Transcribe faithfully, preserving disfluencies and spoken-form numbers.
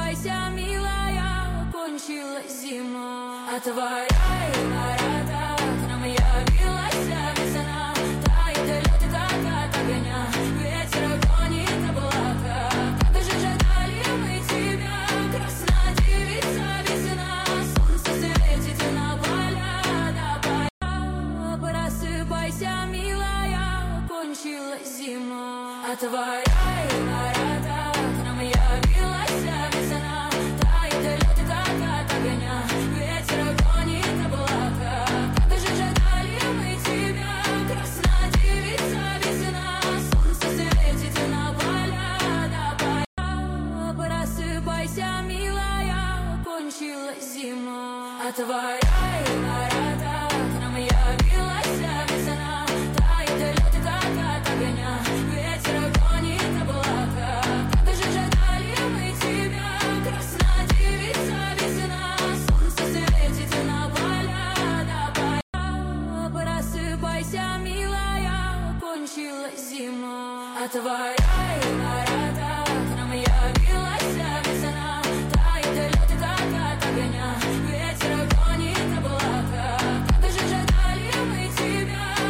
Просыпайся, милая, кончилась зима. Отворяй ворота, к нам явилась весна. Тает лед и так от огня, ветер гонит облака. Как же ждали мы тебя, красная девица весна. Солнце светит на поля до поля. Просыпайся, милая, кончилась зима. Отворяй ворота, к нам явилась весна. Тает лед и так от огня, ветер гонит облака. Как же ждали мы тебя, красная девица весна. Солнце светит на поля до поля. Просыпайся, милая, кончилась зима. Отворяй ворота, к нам явилась весна. Тает лед и так от огня, ветер гонит облака. Как же ждали мы тебя, красная девица весна. Солнце светит на поля до поля. Просыпайся, милая, кончилась зима. Отворяй ворота.